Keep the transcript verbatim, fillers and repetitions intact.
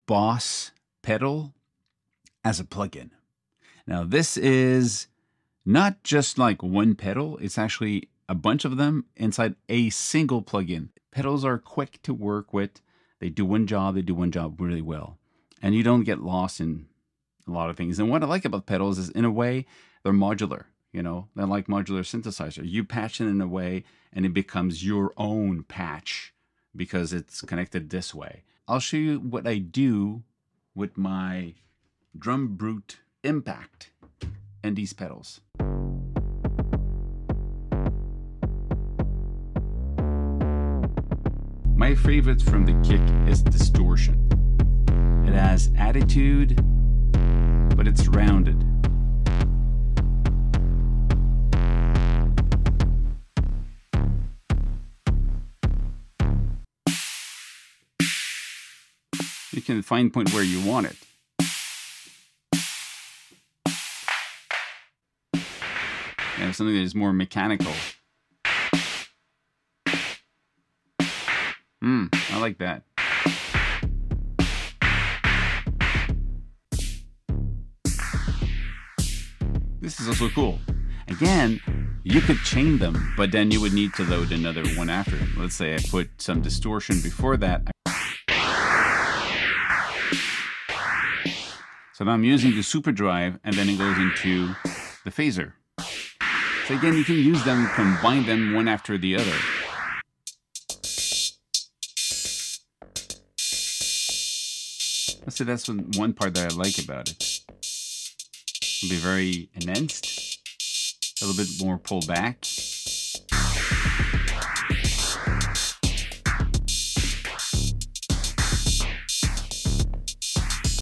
Boss pedal as a plugin. Now, this is not just like one pedal, it's actually a bunch of them inside a single plugin. Pedals are quick to work with. They do one job, they do one job really well. And you don't get lost in a lot of things. And what I like about pedals is, in a way, they're modular. You know, they're like modular synthesizer. You patch it in a way and it becomes your own patch because it's connected this way. I'll show you what I do with my Drum Brute Impact and these pedals. My favorite from the kick is distortion. It has attitude, but it's rounded. You can find point where you want it. And something that is more mechanical. Hmm, I like that. This is also cool. Again, you could chain them, but then you would need to load another one after. Let's say I put some distortion before that. So now I'm using the super drive, and then it goes into the phaser. So again, you can use them, combine them one after the other. So that's one part that I like about it. It'll be very enhanced, a little bit more pulled back.